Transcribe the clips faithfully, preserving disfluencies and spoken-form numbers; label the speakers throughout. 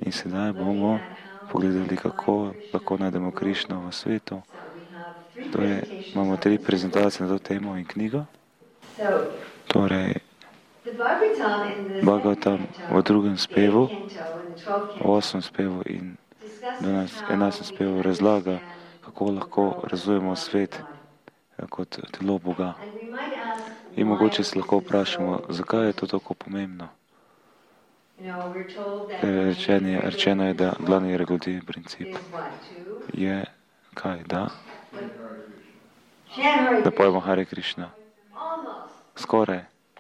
Speaker 1: In sedaj bomo pogledali, kako lahko najdemo Krišno v svetu. Torej, imamo tri prezentacije na to temo in knjigo. Torej, Bhagavatam v drugem spevu, v osmem spevu in enajstem spevu razlaga, kako lahko razumemo svet kot telo Boga. In mogoče se lahko vprašamo, zakaj je to tako pomembno. Ker rečeno, rečeno je, da glavni regulativni princip je kaj, da? Da pojemo Hare Krišna. Skoraj.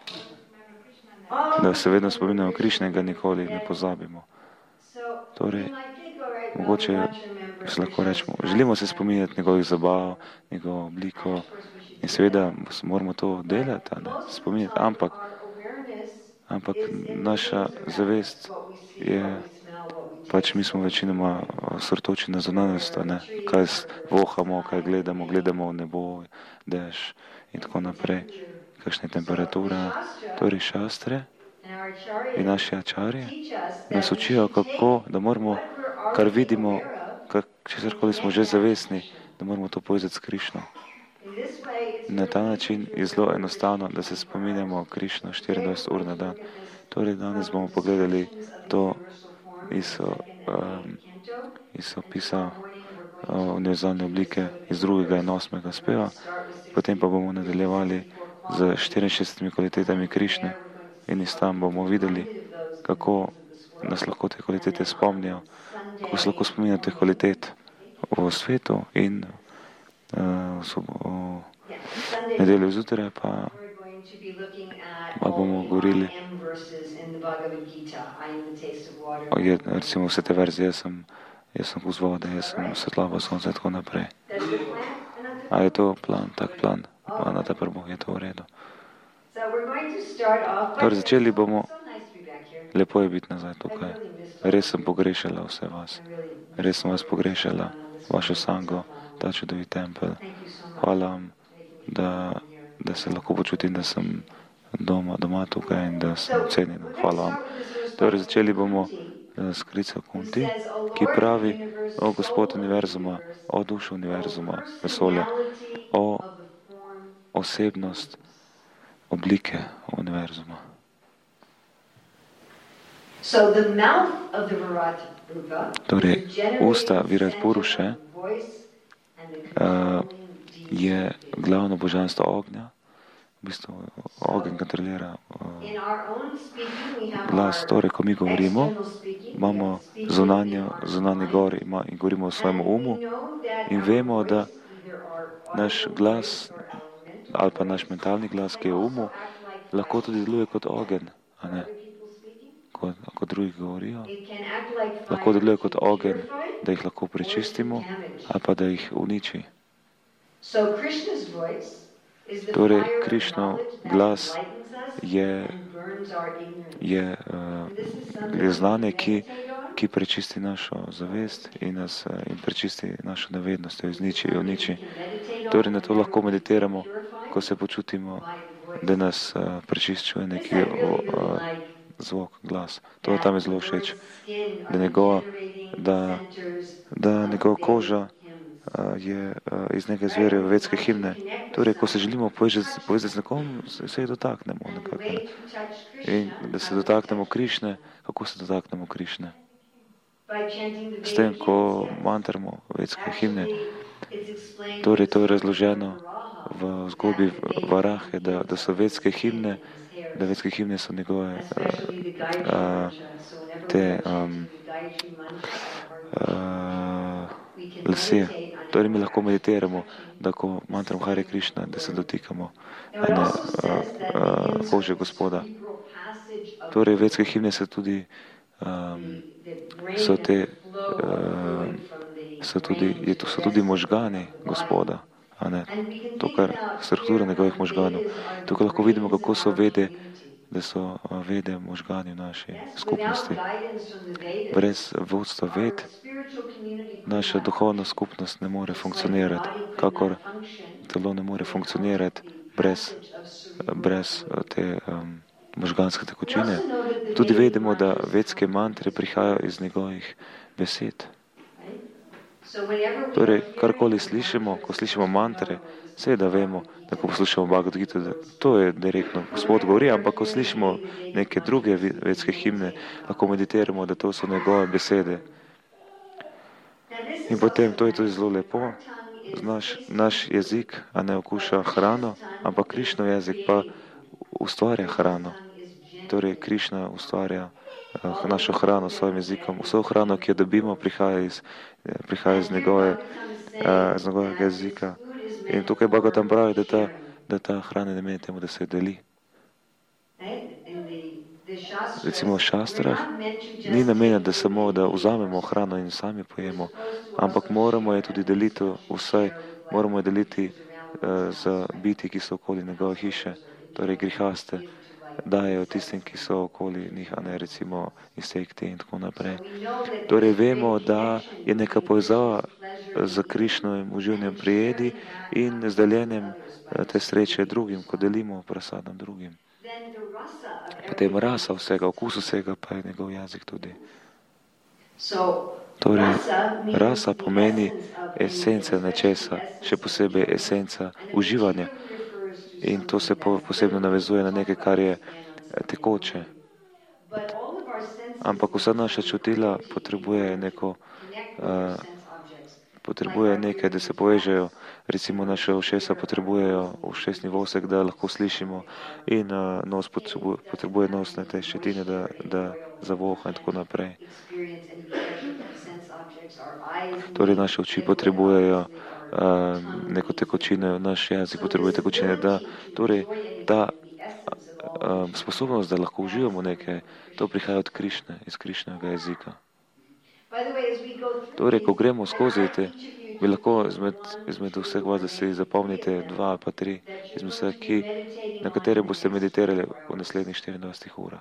Speaker 1: Da se vedno spominjamo Krišne in ga nikoli ne pozabimo. Torej, mogoče se lahko rečemo, želimo se spominjati njegovih zabav, njegovo obliko in seveda moramo to delati, ne, spominjati, ampak ampak naša zavest je, pač mi smo večinoma osredotočeni na zunanjost, ne, kaj vohamo, kaj gledamo, gledamo v nebo, dež in tako naprej, kakšna je temperatura. Torej šastre in naši ačarje nas učijo, kako, da moramo, kar vidimo, česarkoli smo že zavestni, da moramo to povezati s Krišno. Na ta način je zelo enostavno, da se spominjamo Krišno štiriindvajset ur na dan. Torej, danes bomo pogledali to iz, um, iz opisa uh, univerzalne oblike iz drugega in osmega speva, potem pa bomo nadaljevali z štiriinšestdesetimi kvalitetami Krišne in iz tam bomo videli, kako nas lahko te kvalitete spomnijo, kako se lahko spominjajo teh kvalitet v svetu in uh, v nedeljo zjutraj pa, pa bomo govorili o, je, recimo vse te verzije, jaz sem, jaz sem kus vode, jaz sem svetlava sonca in tako naprej. A je to plan, tak plan? A na ta prvo je to v redu. Torej, začeli bomo, lepo je biti nazaj tukaj. Res sem pogrešala vse vas. Res sem vas pogrešala, vašo sango, ta čudovit tempelj. Hvala vam, da, da se lahko počutim, da sem doma, doma tukaj in da sem cenjena. Hvala vam. Torej, začeli bomo s Krico Kunti, ki pravi o Gospod univerzuma, o dušu univerzuma, vesolja, o osebnost oblike univerzuma. Torej, usta Virat Puruše uh, je glavno božanstvo ognja, v bistvu ogenj kontrolira uh, glas. Torej, ko mi govorimo, imamo zunanjo, zunanji gor ima, in govorimo o svojem umu in vemo, da naš glas ali pa naš mentalni glas, ki je v umu, lahko tudi deluje kot ogenj, a ne? Kot, kot drugi govorijo. Lahko deluje kot ogenj, da jih lahko prečistimo ali pa da jih uniči. Torej, Krišnov glas je, je, uh, je znanje, ki, ki prečisti našo zavest in, nas, uh, in prečisti našo nevednost, jo izniči, jo uniči. Torej, na to lahko meditiramo, ko se počutimo, da nas uh, prečiščuje neki uh, zvok, glas. To tam je zelo všeč, da njegova, da, da njegova koža uh, je uh, iz nekaj zvere vedske himne. Torej, ko se želimo povezati, povezati z nekom, se, se jih dotaknemo nekako. Ne? In da se dotaknemo Krišne, kako se dotaknemo Krišne? S tem, ko mantramo vedske himne. Torej, to je razloženo v zgodbi Varahe, da, da so vedske himne, da vedske himne so njegove uh, uh, te um, uh, lasje. Torej, mi lahko meditiramo, da ko mantramo Hare Krišna, da se dotikamo ne, uh, uh, kože Gospoda. Torej, vedske himne so tudi um, so te uh, so tudi, je, to so tudi možgani Gospoda, a ne? To, kar struktura njegovih možganov. Tukaj lahko vidimo, kako so vede, da so vede možgani v naši skupnosti. Brez vodstva ved naša duhovna skupnost ne more funkcionirati, kakor telo ne more funkcionirati brez, brez te um, možganske tekočine. Tudi vedemo, da vedske mantre prihajajo iz njegovih besed. Torej, karkoli slišimo, ko slišimo mantre, seveda vemo, da ko poslušamo Bhagavad Gita, da to je direktno Gospod govori, ampak ko slišimo neke druge vedske himne, lahko meditiramo, da to so njegove besede. In potem, to je tudi zelo lepo, naš, naš jezik, a ne okuša hrano, ampak Krišnov jezik pa ustvarja hrano. Torej, Krišna ustvarja uh, našo hrano s svojim jezikom. Vso hrano, ki jo dobimo, prihaja iz, prihaja iz, njegove, uh, iz njegovega jezika. In tukaj Bhagavatam pravi, da ta, da ta hrana ne meni temu, da se deli. Recimo v šastrah ni namenjeno, da samo da vzamemo hrano in sami pojemo, ampak moramo je tudi deliti vsaj, moramo je deliti uh, z biti, ki so okoli njegove hiše, torej grihaste, dajejo tistim, ki so okoli njih, a ne recimo insekti in tako naprej. Torej vemo, da je neka povezava z Krišnovim uživanjem pri jedi in z deljenjem te sreče drugim, ko delimo prasadam drugim. Potem rasa vsega, okus vsega pa je njegov jezik tudi. Torej, rasa pomeni esenca nečesa, še posebej esenca uživanja. In to se posebno navezuje na nekaj, kar je tekoče. Ampak vsa naša čutila potrebuje neko, uh, potrebuje nekaj, da se povežejo. Recimo naše ušesa potrebujejo ušesni vosek, da lahko slišimo, in uh, nos potrebuje, potrebuje nosne te ščetine, da, da zavoha in tako naprej. Torej naše oči potrebujejo uh, neko tekočino, naš jezik potrebuje tekočine, da torej ta uh, sposobnost, da lahko uživamo nekaj, to prihaja od Krišne, iz Krišnega jezika. Torej, ko gremo skozi te, bi lahko izmed, izmed vseh vas, da si zapomnite dva ali pa tri, izmed vseh, ki, na katere boste meditirali v naslednjih štiriindvajsetih urah.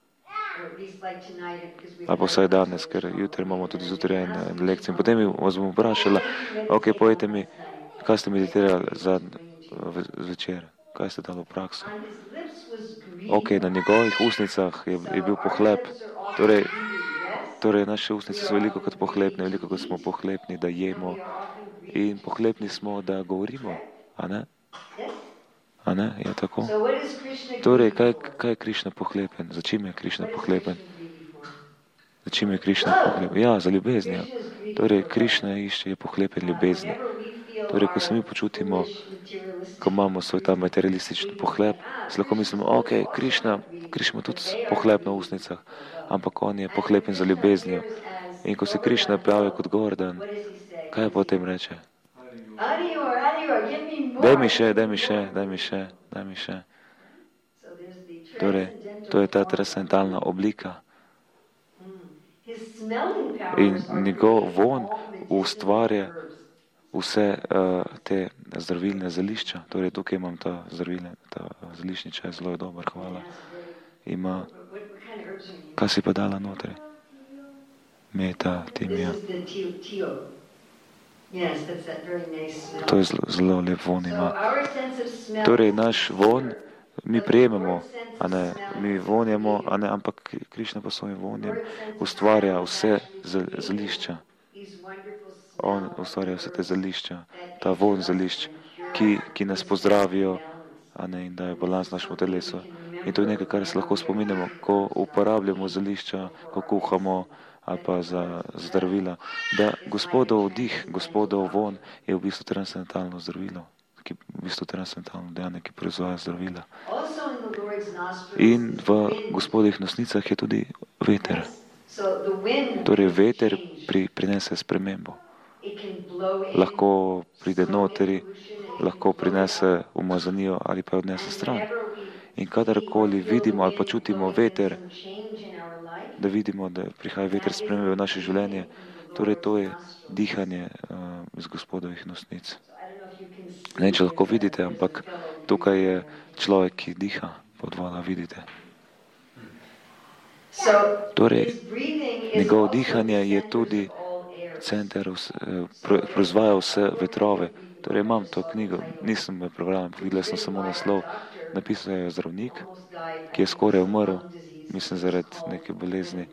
Speaker 1: Ali pa vsaj danes, ker jutri imamo tudi zjutraj en, en lekcijo. Potem vas bom vprašala, ok, povejte mi, kaj ste meditirali za zvečer, kaj ste dali v prakso. Ok, na njegovih usnicah je, je bil pohlep, torej, torej naše usnice so veliko kot pohlepne, veliko kot smo pohlepni, da jemo, in pohlepni smo, da govorimo, a ne? A ne, je tako? Torej, kaj, kaj je Krišna pohlepen? Za čim je Krišna pohlepen? Za čim je Krišna pohlepen? Ja, za ljubezni. Torej, Krišna išče je pohlepen ljubezni. Torej, ko se mi počutimo, ko imamo svoj ta materialistični pohlep, se lahko mislimo, ok, Krišna, Krišna ima tudi pohlep na usnicah, ampak on je pohlepen za ljubeznijo. In ko se Krišna pojavi kot Gordon, kaj potem reče? Daj mi še, daj mi še, daj mi še, daj mi še. Torej, to je ta transcendentalna oblika. In njegov von ustvarja vse uh, te zdravilne zelišča. Torej, tukaj imam ta zdravilne, ta zeliščni čaj, zelo je dober, hvala. Ima, kaj si pa dala notri? Meta, timija. To je zelo, zelo lep von ima. Torej, naš von, mi prejemamo, a ne, mi vonjamo, a ne, ampak Krišna pa svojim vonjem ustvarja vse zelišča. On ustvarja vse te zelišča, ta von zelišč, ki, ki nas pozdravijo, a ne, in dajo balans našemu telesu. In to je nekaj, kar se lahko spominjamo, ko uporabljamo zelišča, ko kuhamo, ali pa za zdravila, da Gospodov dih, Gospodov von je v bistvu transcendentalno zdravilo, ki v bistvu transcendentalno dejanje, ki proizvaja zdravila. In v Gospodovih nosnicah je tudi veter. Torej veter pri, prinese spremembo. Lahko pride notri, lahko prinese umazanijo ali pa odnese stran. In kadarkoli vidimo ali pa čutimo veter, da vidimo, da prihaja veter spremembe v naše življenje, torej to je dihanje uh, iz Gospodovih nosnic. Ne, če lahko vidite, ampak tukaj je človek, ki diha pod voda, vidite. Torej, njegovo dihanje je tudi center, proizvaja vse vetrove. Torej, imam to knjigo, nisem me prebral, videla sem samo naslov, napisal je zdravnik, ki je skoraj umrl mislim, zaradi neke bolezni.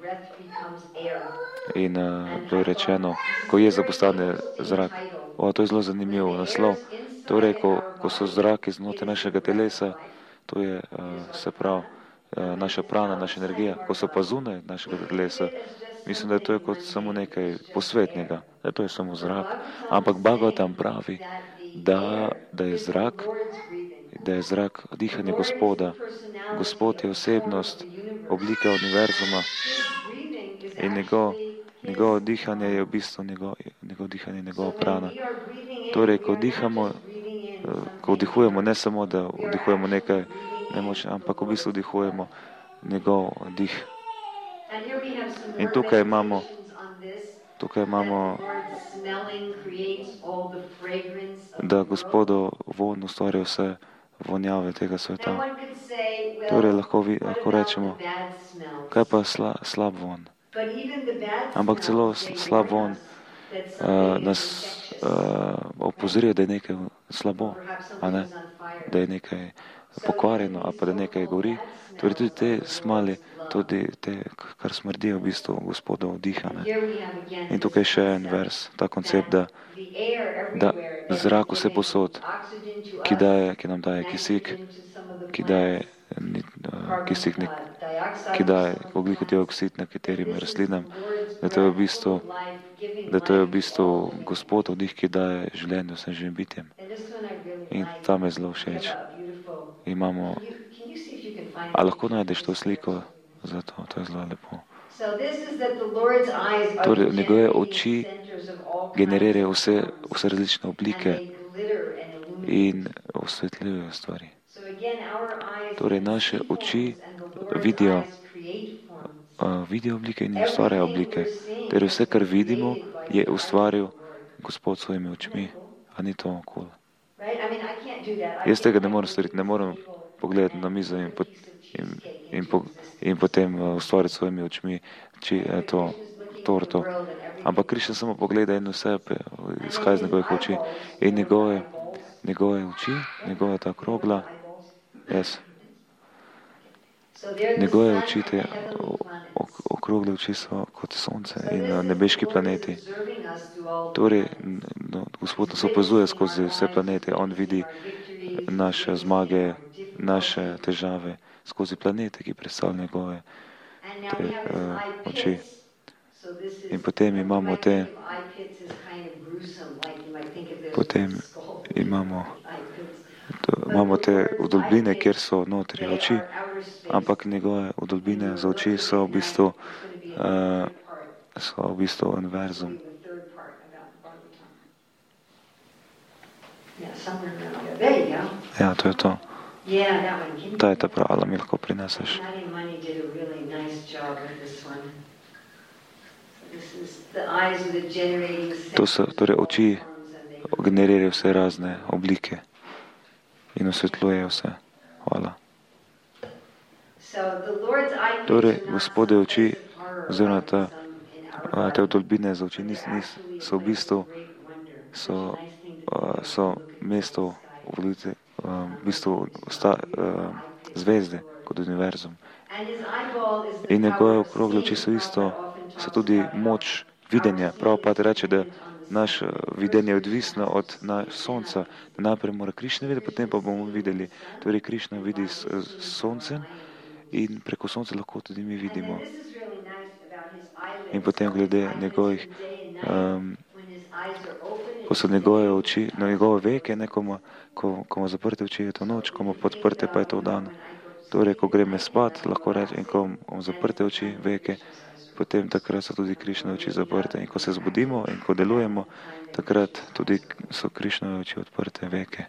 Speaker 1: In uh, bilo je rečeno, ko jeza postane zrak. O, to je zelo zanimiv naslov. Torej, ko, ko so zraki znotraj našega telesa, to je, uh, se pravi, uh, naša prana, naša energija. Ko so pa zunaj našega telesa, mislim, da je to je kot samo nekaj posvetnega, da to je samo zrak. Ampak Bhagavatam pravi, da, da je zrak, da je zrak dihanje Gospoda. Gospod je osebnost, oblika univerzuma in njegov, njegovo dihanje je v bistvu njegov, njegov dihanje, njegova prana. Torej, ko dihamo, ko vdihujemo, ne samo, da vdihujemo nekaj nemočnega, ampak v bistvu vdihujemo njegov dih. In tukaj imamo, tukaj imamo, da Gospodu von ustvarja vse vonjave tega sveta. Torej, lahko, vi, lahko rečemo, kaj pa sla, slab von? Ampak celo slab von uh, nas uh, opozorijo, da je nekaj slabo, a ne? Da je nekaj pokvarjeno, ali pa da nekaj gori. Torej tudi te smali, tudi te, kar smrdijo v bistvu Gospodov diha. Ne? In tukaj še en vers, ta koncept, da, da zrak vse posod, ki, daje, ki nam daje kisik, ki daje uh, kisik, nek, ki daje ogljikov dioksid nekaterim rastlinam, da to je v bistvu, da to je v bistvu Gospodov dih, ki daje življenje vsem živim bitjem. In tam je zelo všeč. Imamo, a lahko najdeš to sliko za to, to je zelo lepo. Torej, njegove oči generirajo vse, vse različne oblike in osvetljujejo stvari. Torej, naše oči vidijo, uh, vidijo oblike in ustvarjajo oblike. Torej, vse, kar vidimo, je ustvaril Gospod s svojimi očmi. A ni to cool? Jaz tega ne morem storiti, ne morem pogledati na mizo in, pot, in, in, po, in potem uh, ustvariti s svojimi očmi či, eh, to torto. Ampak Krišna samo pogleda in vse izhaja iz njegovih oči. In njegove, njegove oči, njegova ta krogla, yes. Njegove oči, te okrogle oči so kot sonce in uh, nebeški planeti. Torej, no, Gospod nas opazuje skozi vse planete. On vidi naše zmage, naše težave skozi planete, ki predstavljajo njegove te, uh, oči. In potem imamo te, potem imamo, to, imamo te vdolbine, kjer so notri oči, ampak njegove vdolbine za oči so v bistvu, uh, so v bistvu univerzum. Ja, to je to. Ta je ta prava, mi lahko prineseš. To so torej oči, generirajo vse razne oblike in osvetljujejo vse. Hvala. Torej, Gospode oči, oziroma ta, te vdolbine za oči nis, nis, so v bistvu so, so mesto v bistvu sta, zvezde kot univerzum. In njegove okrogle oči so isto, so tudi moč videnja. Prabhupada reče, da naše videnje je odvisno od sonca. Najprej mora Krišna videti, potem pa bomo videli. Torej, Krišna vidi s, s soncem in preko sonca lahko tudi mi vidimo. In potem glede njegovih, um, ko so njegove oči, no, njegove veke, ne, ko, ma, ko, ko ima zaprte oči, je to noč, ko ima podprte, pa je to dan. Torej, ko greme spat, lahko reče, in ko ima zaprte oči, veke, potem takrat so tudi Krišnove oči zaprte. In ko se zbudimo in ko delujemo, takrat tudi so Krišnove oči odprte, veke.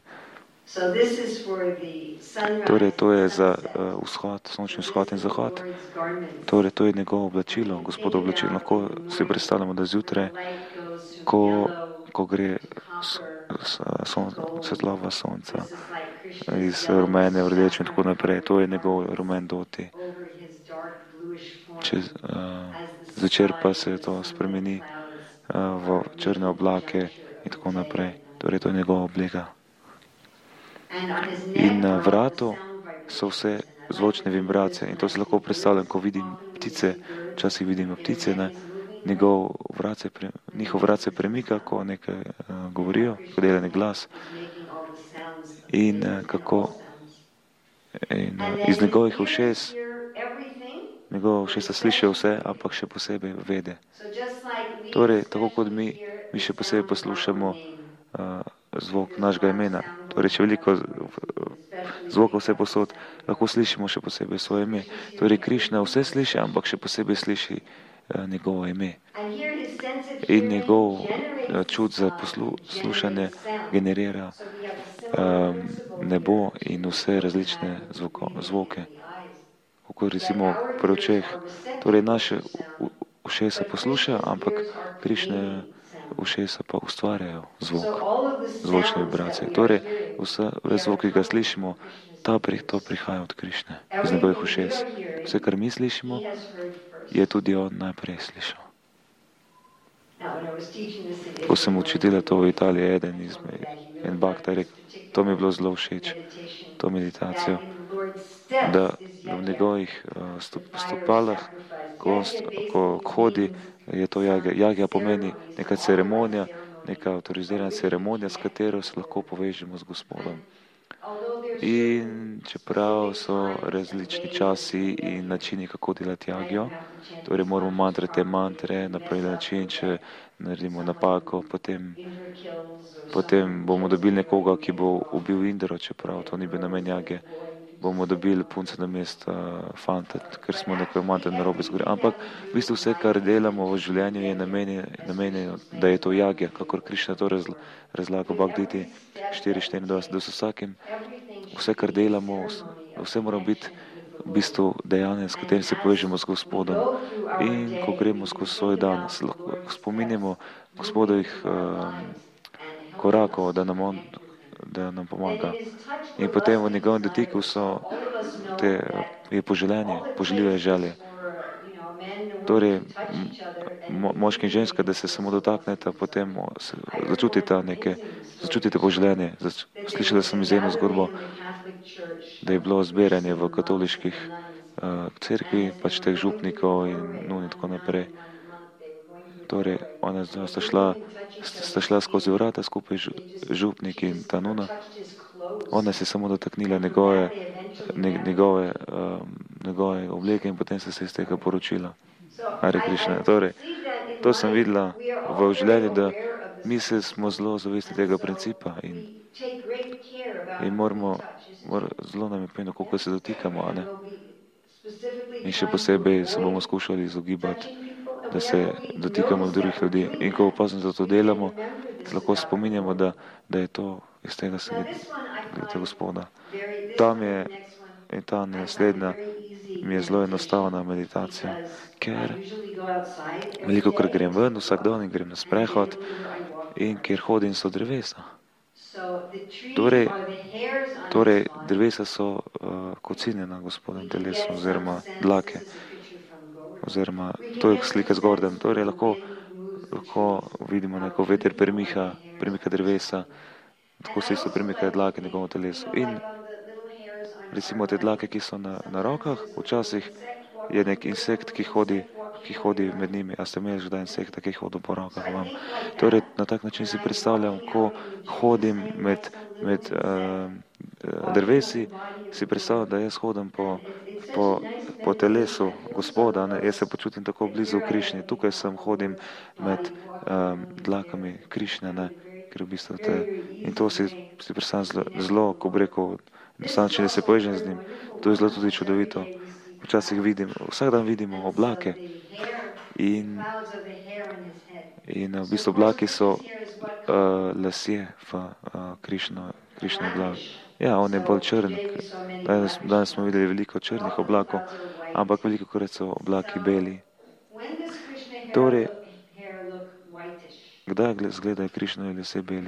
Speaker 1: Torej, to je za uh, vzhod, sončni vzhod in zahod. Torej, to je njegovo oblačilo, Gospodo oblačilo. Lahko si predstavljamo, da zjutraj, ko, ko gre son, svetlova sonca iz rumene v rdečo in tako naprej, to je njegov rumen doti. Čez, uh, zvečer pa se to spremeni uh, v črne oblake in tako naprej. Torej, to je njegova oblika. In na vratu so vse zvočne vibracije. In to si lahko predstavljam, ko vidim ptice, včasih vidimo ptice, ne, njegov vrat se pre, njihov vrat se premika, ko nekaj uh, govorijo, ko dela nek glas. In uh, kako in, uh, iz njegovih ušes, njegova ušesa slišijo vse, ampak še posebej vede. Torej, tako kot mi, mi še posebej poslušamo uh, zvok našega imena. Torej, če veliko zvoka vse posod, lahko slišimo še posebej svoje ime. Torej, Krišna vse sliši, ampak še posebej sliši uh, njegovo ime. In njegov uh, čut za poslušanje generira um, nebo in vse različne zvoko, zvoke. Kako recimo pri očeh. Torej, naše ušesa poslušajo, ampak Krišne ušesa pa ustvarjajo zvok, zvočne vibracije. Torej, vse zvok, ki ga slišimo, ta pri, to prihaja od Krišne, iz njegovih ušes. Vse, kar mi slišimo, je tudi on najprej slišal. Ko sem učitelja to v Italiji, eden izmed, en bakta rekel, to mi je bilo zelo všeč, to meditacijo, da, da v njegovih uh, stup, stopalah, ko, ko hodi, je to jagja. Jagja pomeni neka ceremonija, neka avtorizirana ceremonija, s katero se lahko povežemo z Gospodom. In čeprav so različni časi in načini, kako delati jagjo, torej moramo mantrati te mantre na pravi način, če naredimo napako, potem, potem bomo dobili nekoga, ki bo ubil Indro, čeprav to ni bil namen jagje, bomo dobili punce na mesto fanta, ker smo nekaj mantre narobe zgorili. Ampak v bistvu vse, kar delamo v življenju, je namenjeno, da je to jagja, kakor Krišna to razla, razlaga Bhagavad-giti štiri štiriindvajset, da so vsakim, vse, kar delamo, vse mora biti v bistvu dejanje, s katerim se povežemo z Gospodom. In ko gremo skozi svoj dan, se lahko spominjamo Gospodovih um, korakov, da nam on, da nam pomaga. In potem v njegovem dotiku so te, je poželjenje, poželjive želje. Torej, mo, moški in ženska, da se samo dotakneta, potem se, začutite neke, začutite poželjenje. Zač, slišala sem iz eno zgodbo, da je bilo zbiranje v katoliških uh, cerkvi, pač teh župnikov in nun in tako naprej. Torej, ona sta šla, sta šla skozi vrata skupaj župnik in ta nuna. Ona se je samo dotaknila njegove, njegove, um, njegove obleke in potem se se iz tega poročila. Hare Krišna. Torej, to sem videla v življenju, da mi se smo zelo zavesti tega principa in, in moramo, mor, zelo nam je pomembno, koliko se dotikamo, a ne? In še posebej se bomo skušali izogibati, da se dotikamo drugih ljudi. In ko opazim, da to delamo, se lahko spominjamo, da, da je to iz tega sveta Gospoda. Tam je, in ta naslednja, mi je zelo enostavna meditacija, ker veliko krat grem ven, vsak dan in grem na sprehod in kjer hodim so drevesa. Torej, torej drevesa so uh, kocine na Gospodem telesu oziroma dlake. Oziroma, to je slika zgordan. Torej, lahko, lahko vidimo, neko veter premika, premika drevesa, tako se isto premikajo dlake na njegovem telesu. In recimo te dlake, ki so na, na rokah, včasih je nek insekt, ki hodi, ki hodi med njimi. A ste imeli že da insekta, ki hodi po rokah vam? Torej, na tak način si predstavljam, ko hodim med, med uh, drevesi, si predstavljam, da jaz hodim po, po, po telesu Gospoda, ne? Jaz se počutim tako blizu Krišni. Tukaj sem, hodim med um, dlakami Krišne, ne? Ker v bistvu te, in to si, si predstavljam zelo, zelo, ko bi rekel, enostavno, če ne se povežem z njim, to je zelo tudi čudovito. Včasih vidim, vsak dan vidimo oblake in, in v bistvu oblaki so uh, lasje v uh, Krišno, Krišno glavi. Ja, on je bolj črn. Danes, danes smo videli veliko črnih oblakov, ampak veliko krat so oblaki beli. Torej, kdaj zgledajo Krišnovi lasje beli?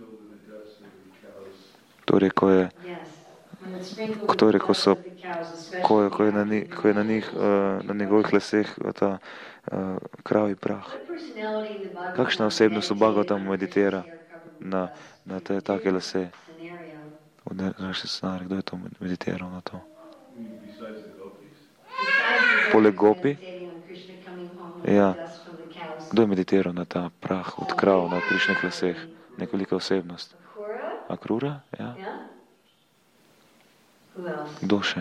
Speaker 1: Torej, ko je Torej, ko, so, ko, je, ko, je na njih, ko je na njih, na njegovih laseh ta uh, kravi prah. Kakšna osebnost v Bhagavatamu meditira na, na te take lase? V naši scenarij, kdo je to meditiral na to? poleg gopi. Ja. Kdo je meditiral na ta prah od krav na Krišnih laseh? Nekolika osebnost. Akrura? Ja. Kdo še?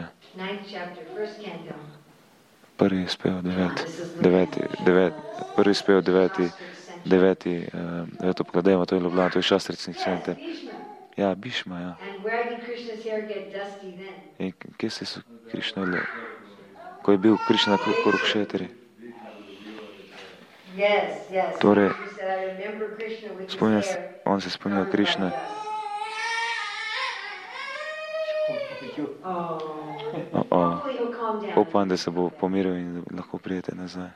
Speaker 1: Prvi spev, devet, deveti, devet, prvi spev, deveti, deveti, uh, deveto pogledajmo, to je Ljubljana, to je Šastricni center. Ja, Bhishma, ja. In kje se so Krišna, ko je bil Krišna na Kurukšetri? Torej, spomnja se, on se spomnil Krišne. Oh, oh. Upam, da se bo pomiril in lahko prijete nazaj.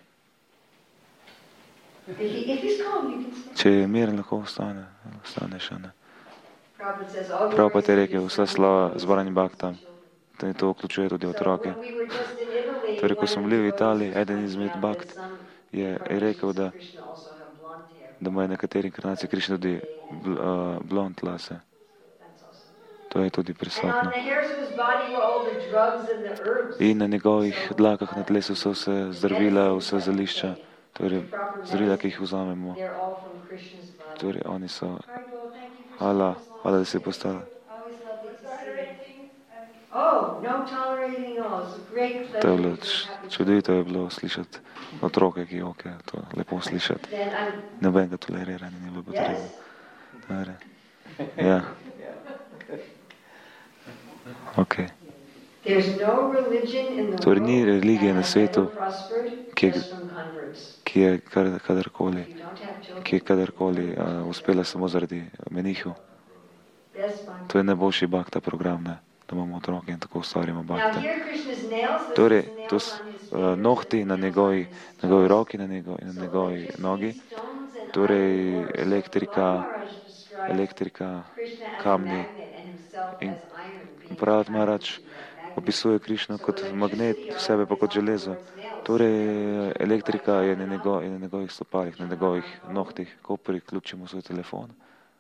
Speaker 1: Če je miren, lahko ostane, ostane še ne. Prabhupada je rekel, vsa slava zborani Bhaktam, da to vključuje tudi otroke. Torej, ko smo bili v Italiji, eden izmed Bhakt je, je rekel, da, da ima nekateri inkarnacije Krišne tudi bl, uh, blond lase. To je tudi prisotno. In na njegovih dlakah na telesu so vse zdravila, vse zelišča, torej zdravila, ki jih vzamemo. Torej, oni so... Hvala, hvala, da si postala. To je bilo čudovito, je bilo slišati otroke, ki joke, to lepo slišati. Nobenega toleriranja ni bilo potrebno. Torej, ja. Ok. Torej, ni religije na svetu, ki je, ki je kar, kadarkoli, ki je kadarkoli uh, uspela samo zaradi menihov. To je najboljši Bhakta program, ne? Da imamo otroke in tako ustvarjamo Bhakta. Torej, to so uh, nohti na njegovi, njegovi roki, na njegovi, na njegovi nogi, torej elektrika, elektrika, kamni. In Prahat Maharaj opisuje Krišno kot magnet, sebe pa kot železo. Torej, elektrika je na, njego, je na njegovih stopalih, na njegovih nohtih, ko priključimo svoj telefon.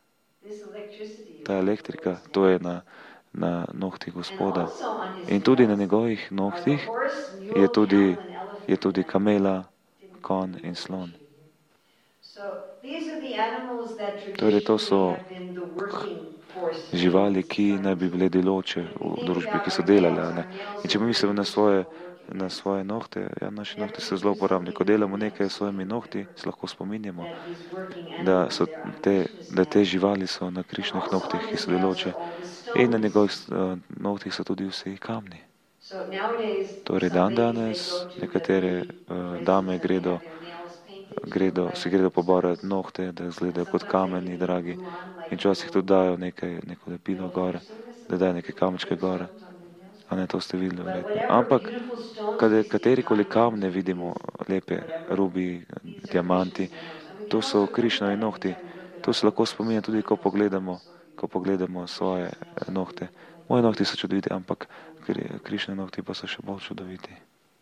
Speaker 1: Ta elektrika, to je na, na nohtih Gospoda. In tudi na njegovih nohtih je tudi, je tudi kamela, konj in slon. Torej, to so živali, ki naj bi bile deloče v družbi, ki so delale. Ne? In če mislimo na svoje, na svoje nohte, ja, naši nohti so zelo uporabni. Ko delamo nekaj s svojimi nohti, se lahko spominjamo, da, so te, da te živali so na Krišnih nohtih, ki so deloče. In na njegovih uh, nohtih so tudi vsi kamni. Torej, dan danes nekatere uh, dame gredo, gredo, si gredo pobarati nohte, da izgledajo kot kameni, dragi. In včasih tudi dajo nekaj, neko lepilo gore, da dajo nekaj kamečke gore. A ne, to ste videli verjetno. Ampak, katerikoli kamne vidimo, lepe, rubi, diamanti, to so Krišnovi nohti. To se lahko spominja tudi, ko pogledamo, ko pogledamo svoje nohte. Moje nohti so čudoviti, ampak Krišne nohti pa so še bolj čudoviti.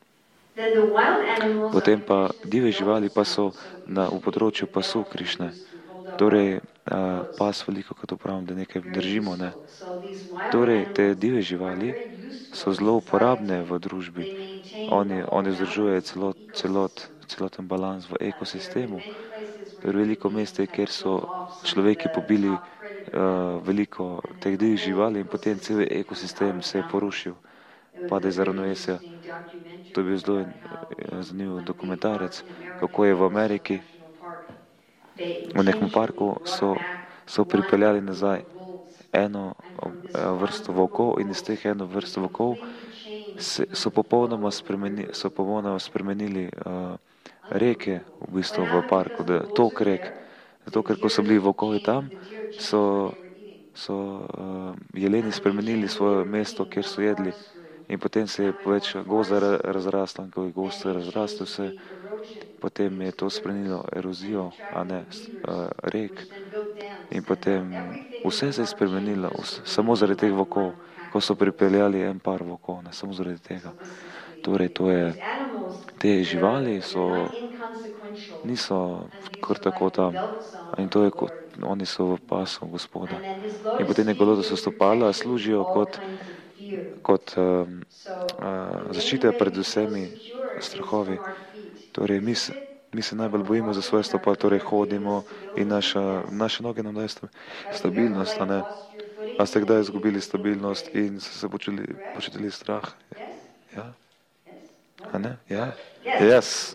Speaker 1: Potem pa dive živali pa so na, v področju pasu Krišne. Torej, a, pas veliko, kot upravim, da nekaj držimo, ne. Torej, te dive živali so zelo uporabne v družbi. Oni, oni vzdržujejo celot, celot, celoten balans v ekosistemu. Torej, veliko mest je, kjer so človeki pobili uh, veliko teh divjih živali in potem cel ekosistem se je porušil, pade iz ravnovesja. To je bil zelo zanimiv dokumentarec, kako je v Ameriki v nekem parku so, so pripeljali nazaj eno vrsto volkov in iz teh eno vrsto volkov so popolnoma spremenili, so popolnoma spremenili uh, reke v bistvu v parku, da tok rek. Zato, ker ko so bili volkovi tam, so, so uh, jeleni spremenili svoje mesto, kjer so jedli. In potem se je več gozda razrasla, in ko je gozd razrastel se, potem je to spremenilo erozijo, a ne, uh, rek. In potem vse se je spremenilo, vse, samo zaradi teh volkov, ko so pripeljali en par volkov, ne, samo zaradi tega. Torej, to je, te živali so, niso kar tako tam. In to je, kot, oni so v pasu Gospoda. In potem njegove so stopala, služijo kot, kot um, uh, zaščita pred vsemi strahovi. Torej, mi se, mi se najbolj bojimo za svoje stopala, torej hodimo in naša, naše noge nam daje stabilnost, a ne? A ste kdaj izgubili stabilnost in ste se počuli, počutili strah? Ja? A ne? Ja? Yes.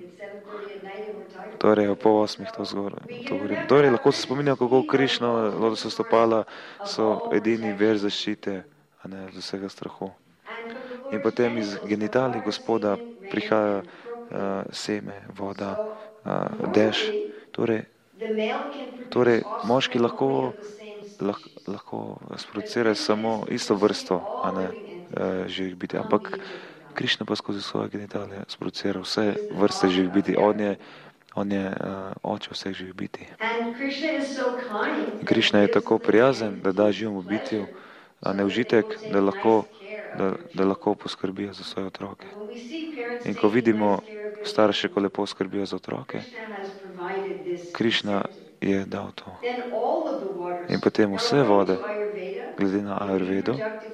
Speaker 1: Torej, po osmih to zgoraj, to govorim. Torej, lahko se spominjam, kako Krišna, lotusova stopala so edini ver zaščite, a ne, z vsega strahu. In potem iz genitalij Gospoda prihaja uh, seme, voda, uh, dež. Torej, torej, moški lahko, lah, lahko sproducira samo isto vrsto, a ne, uh, živih biti, ampak Krišna pa skozi svoje genitalije sproducira vse vrste živih biti. On je, on je uh, oče vseh živih biti. Krišna je tako prijazen, da da živemu bitju a ne užitek, da lahko, da, da lahko poskrbijo za svoje otroke. In ko vidimo starše, ko lepo skrbijo za otroke, Krišna je dal to. In potem vse vode, glede na Ayurvedo,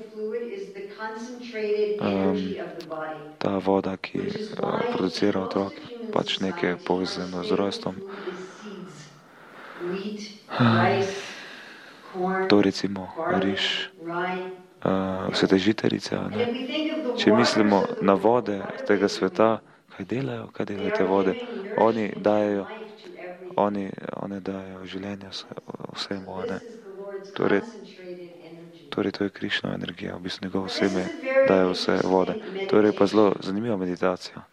Speaker 1: um, ta voda, ki uh, producira otroke, pač nekaj povezano z rojstvom. To recimo riž, uh, vse te žitarice. Ne? Če mislimo na vode tega sveta, kaj delajo, kaj delajo te vode? Oni dajo, oni, oni dajo življenje vsemu. Ne? Torej, torej, to je Krišnova energija, v bistvu njegovo seme daje vse vode. Torej pa zelo zanimiva meditacija.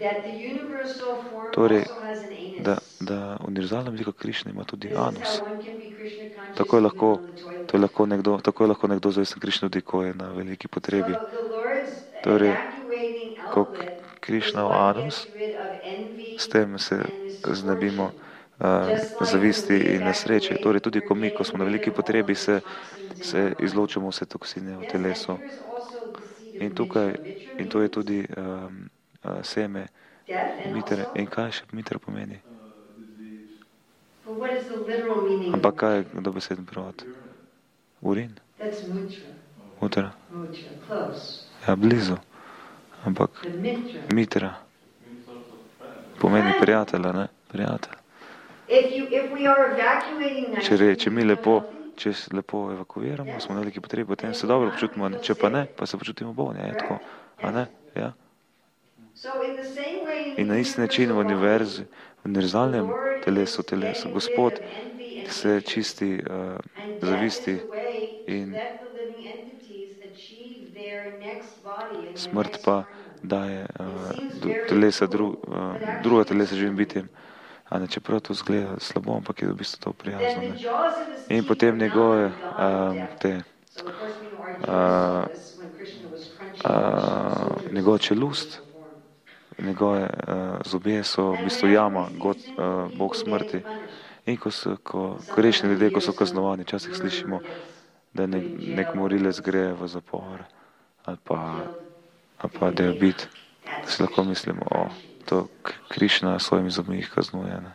Speaker 1: Torej, da, da univerzalna oblika Krišne ima tudi anus. Tako je lahko, to je lahko nekdo, tako je lahko nekdo zavesten Krišne tudi, ko je na veliki potrebi. Torej, ko Krišna v anus, s tem se znebimo uh, zavisti in nesreče. Torej, tudi ko mi, ko smo na veliki potrebi, se, se izločimo vse toksine v telesu. In tukaj, in to je tudi um, uh, seme mitre. In kaj še mitre pomeni? Ampak kaj je dobeseden prevod? Urin? Mutra. Ja, blizu. Ampak mitra pomeni prijatelja, ne? Prijatelj. Če reče mi lepo, če lepo evakuiramo, smo na veliki potrebi, potem se dobro počutimo, ne? Če pa ne, pa se počutimo bolje, je tako, a ne? Ja. In na isti način v univerzi, v univerzalnem telesu, telesu, Gospod se čisti uh, zavisti in smrt pa daje uh, telesa, dru, uh, druga telesa živim bitjem. A ne, čeprav to zgleda slabo, ampak je v bistvu to prijazno. Ne? In potem njegove um, te uh, uh, njegova čelust, njegove uh, zobje so v bistvu jama, God, uh, Bog smrti. In ko so, ko, ko rešni ljudje, ko so kaznovani, včasih slišimo, da nek, nek morilec gre v zapor ali pa, ali pa da je bit, da si lahko mislimo, o, to Krišna s svojimi zobmi jih kaznuje. Ne?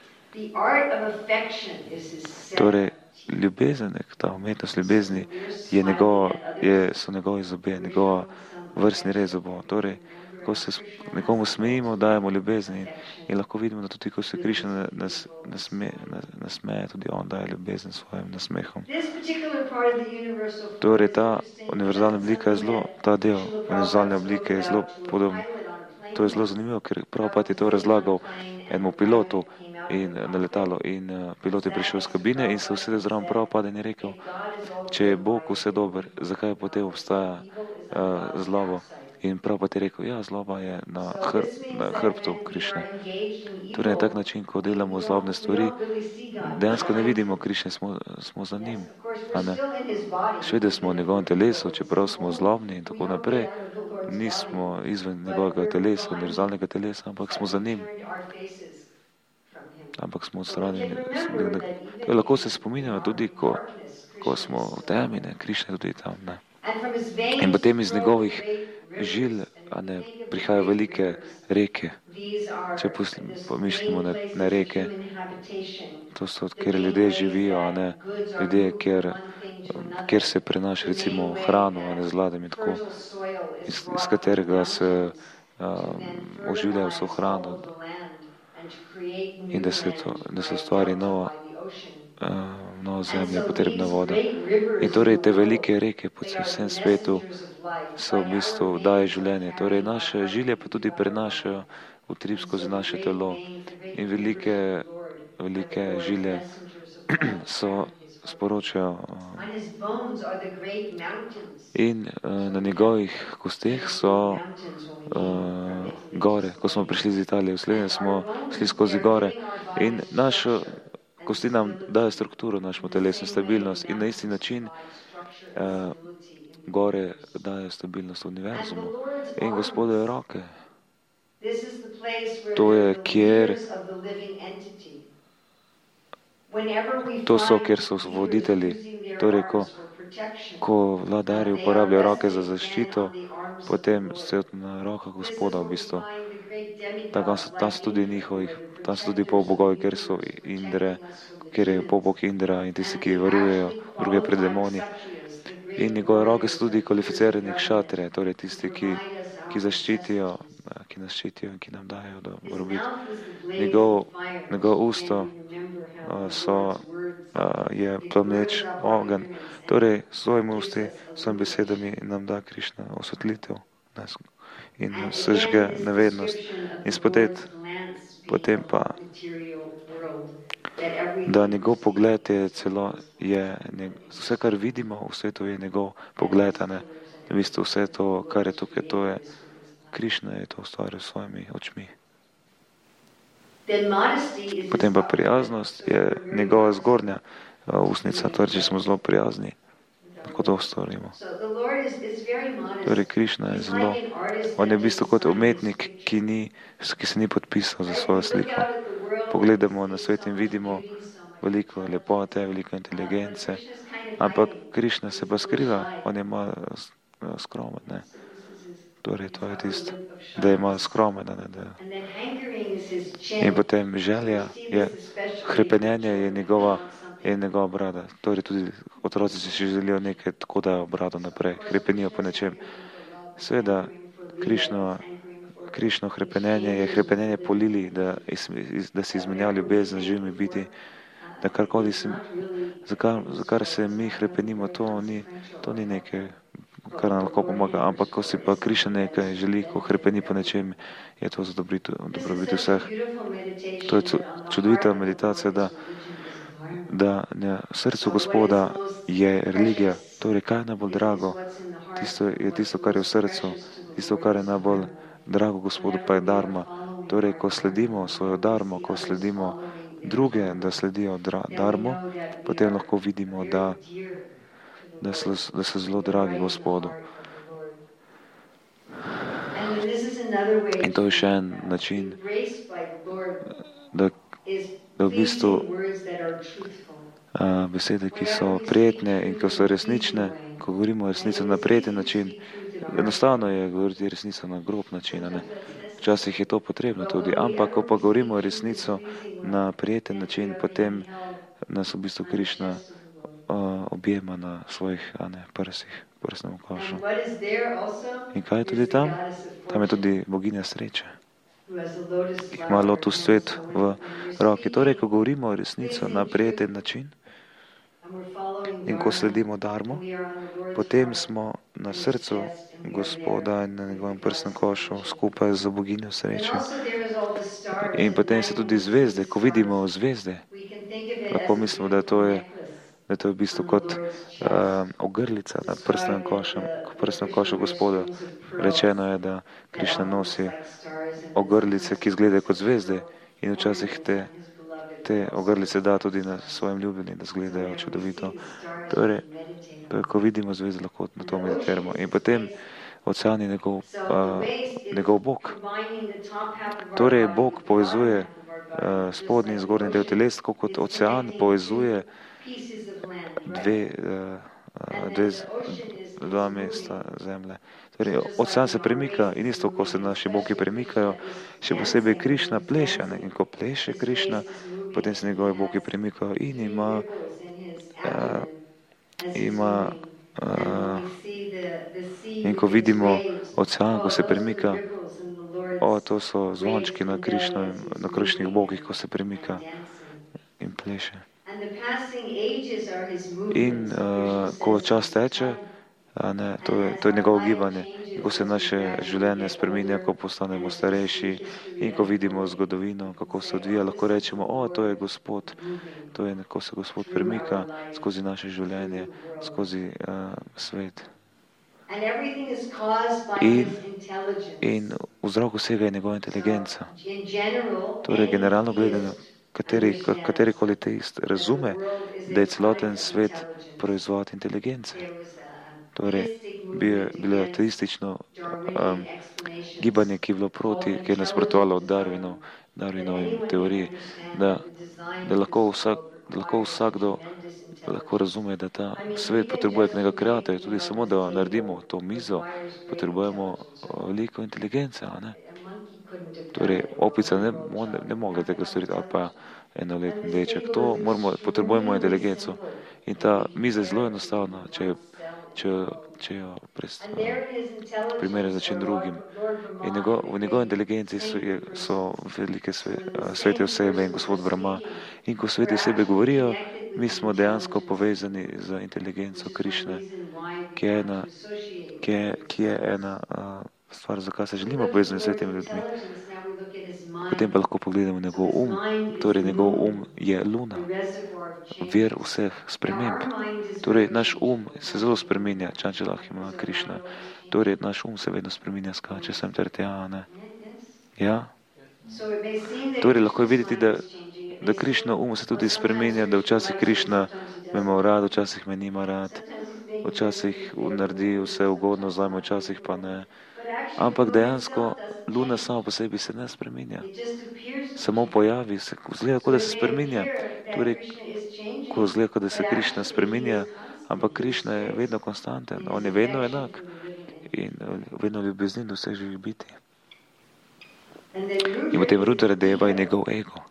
Speaker 1: Torej, ljubezen, ta umetnost ljubezni je njegova, je, so njegovi zobje, njegova vrstni red zobov. Torej, ko se nekomu smejimo, dajemo ljubezni in, in lahko vidimo, da tudi ko se Krišna nas, nasme, nas, nasmeje, tudi on daje ljubezen svojim nasmehom. Torej, ta univerzalna oblika je zelo, ta del univerzalne oblike je zelo podoben. To je zelo zanimivo, ker Prabhupada je to razlagal enemu pilotu in na letalo in uh, pilot je prišel iz kabine in se usedel zraven Prabhupada in je rekel, če je Bog vse dober, zakaj potem obstaja uh, zlobo? In Prabhupada je rekel, ja, zloba je na, hr, na hrbtu Krišne. Torej, na tak način, ko delamo zlobne stvari, dejansko ne vidimo Krišne, smo, smo za njim. Še vedno smo v njegovem telesu, čeprav smo zlobni in tako naprej, nismo izven njegovega telesa, univerzalnega telesa, ampak smo za njim. Ampak smo odstranjeni. Lahko se spominjamo tudi, ko, ko smo v temi, ne, Krišna je tudi tam. Ne. In potem iz njegovih žil a ne, prihajajo velike reke. Če pomislimo na, na reke, to so, kjer ljudje živijo, a ne, ljudje, kjer, kjer se prenaša recimo hrano, a ne, z ladem in tako, iz, iz katerega se um, oživljajo vso hrano in da se, to, da se ustvari nova, uh, nova zemlja, potrebna voda. In torej te velike reke po vsem svetu so v bistvu daje življenje. Torej naše žilje pa tudi prenašajo utrip skozi naše telo. In velike, velike žilje so sporočajo in uh, na njegovih kosteh so uh, gore. Ko smo prišli iz Italije v Slovenijo, smo šli skozi gore in našo kosti nam dajo strukturo, našemu telesu, stabilnost in na isti način uh, gore dajo stabilnost univerzumu in Gospodove roke. To je, kjer to so, kjer so voditelji. Torej, ko, ko vladarji uporabljajo roke za zaščito, potem se na rokah Gospoda v bistvu. Tako so, tam so tudi njihovih, tam so tudi polbogovi, kjer so Indre, kjer je polbog Indra in tisti, ki varujejo druge pred demoni. In njegove roke so tudi kvalificirani kšatre, torej tisti, ki, ki zaščitijo, ki nas ščitijo in ki nam dajo dobrobit. Njegov, njegov usto so, je plameč ogenj, torej s svojimi usti, s svojimi besedami nam da Krišna osvetlitev in sežge nevednost in spotet, potem pa, da njegov pogled je celo, je vse, kar vidimo v svetu, je njegov pogled, a ne, v bistvu vse to, kar je tukaj, to je Krišna, je to ustvaril s svojimi očmi. Potem pa prijaznost je njegova zgornja usnica, torej, če smo zelo prijazni, ko to storimo. Torej, Krišna je zelo, on je v bistvu kot umetnik, ki, ni, ki se ni podpisal za svojo sliko. Pogledamo na svet in vidimo veliko lepote, veliko inteligence, ampak Krišna se pa skriva, on je malo skromen, ne. Torej, to je tisto, da je malo skromen, ne, da. In potem želja je, hrepenenje je njegova, je njegova brada. Torej, tudi otroci si še želijo nekaj, tako dajo brado naprej, hrepenijo po nečem. Seveda, Krišno, Krišno hrepenenje je hrepenenje po lili, da, da si izmenjava ljubezen z živimi biti, da karkoli se, za kar, za kar se mi hrepenimo, to ni, to ni nekaj, kar nam lahko pomaga, ampak ko si pa Krišna nekaj želi, ko hrepeni po nečem, je to za dobrobit vseh. To je čudovita meditacija, da, da na srcu Gospoda je religija, torej kaj je najbolj drago, tisto je tisto, kar je v srcu, tisto, kar je najbolj drago Gospodu, pa je dharma. Torej, ko sledimo svojo dharmo, ko sledimo druge, da sledijo dharmo, potem lahko vidimo, da Da so, da so zelo dragi Gospodu. In to je še en način, da, da v bistvu a, besede, ki so prijetne in ko so resnične, ko govorimo resnico na prijeten način, enostavno je govoriti resnico na grob način, ne. Včasih je to potrebno tudi, ampak ko pa govorimo resnico na prijeten način, potem nas v bistvu Krišna objema na svojih, a ne, prsih, prsnem košu. In kaj je tudi tam? Tam je tudi boginja sreče, ki ima lotus cvet v roki. Torej, ko govorimo resnico na prijeten način in ko sledimo dharmo, potem smo na srcu Gospoda in na njegovem prsnem košu skupaj z boginjo sreče. In potem se tudi zvezde, ko vidimo zvezde, lahko mislimo, da to je da to je v bistvu kot uh, ogrlica nad prsnem košem, prsnem košu Gospoda. Rečeno je, da Krišna nosi ogrlice, ki izgledajo kot zvezde in včasih te, te ogrlice da tudi na svojim ljubljenim, da izgledajo čudovito. Torej, torej, ko vidimo zvezde, lahko na to meditiramo. In potem ocean je njegov, uh, njegov Bog. Torej, Bog povezuje uh, spodnji in zgornji del telesa, kot ocean povezuje dve, dve, dva mesta zemlje. Torej, ocean se premika in isto, ko se naši bogi premikajo, še posebej Krišna pleše, ne? In ko pleše Krišna, potem se njegovi bogi premikajo in ima, uh, ima uh, in ko vidimo ocean, ko se premika, o, to so zvončki na, krišnovim, na krišnih bokih, ko se premika in pleše. In uh, ko čas teče, a ne, to, je, to je njegovo gibanje. In ko se naše življenje spreminja, ko postanemo starejši in ko vidimo zgodovino, kako se odvija, lahko rečemo, o, to je Gospod, to je, ko se Gospod premika skozi naše življenje, skozi uh, svet. In, in vzrok vsega je njegova inteligenca. Torej, generalno gledano, kateri, katerikoli teist razume, da je celoten svet proizvod inteligence. Torej, bilo ateistično um, gibanje, ki je bilo proti, ki je nasprotovalo Darwinov, Darwinovim teoriji, da, da lahko, vsak, da lahko vsakdo lahko razume, da ta svet potrebuje nekega kreatorja, tudi samo, da naredimo to mizo, potrebujemo veliko inteligence, a ne? Torej, opica ne, ne, ne mogla tega storiti, ali pa enoletni deček. To moramo, potrebujemo inteligenco. In ta miza je zelo enostavna, če jo, če jo, če jo primerja za čim drugim. In njego, v njegovi inteligenci so, je, so velike sve, svete osebe in Gospod Brahma. In ko svete osebe govorijo, mi smo dejansko povezani z inteligenco Krišne, ki je ena, ki je, ki je ena uh, stvar, zakaj se želimo povezati s svetimi ljudmi. Potem pa lahko pogledamo njegov um. Torej, njegov um je luna, vir vseh sprememb. Torej, naš um se zelo spreminja, Čančelah ima Krišna. Torej, naš um se vedno spreminja, skače sem ter tja, ne? Ja? Torej, lahko je videti, da, da Krišna um se tudi spreminja, da včasih Krišna me ima rad, včasih me nima rad, včasih naredi vse ugodno zame, včasih pa ne. Ampak dejansko luna sama po sebi se ne spreminja. Samo pojavi se, zgleda, kot da se spreminja. Torej, ko zgleda, kot da se Krišna spreminja, ampak Krišna je vedno konstanten, on je vedno enak in vedno ljubeznin do vseh živih biti. In potem Rudradeva je njegov ego.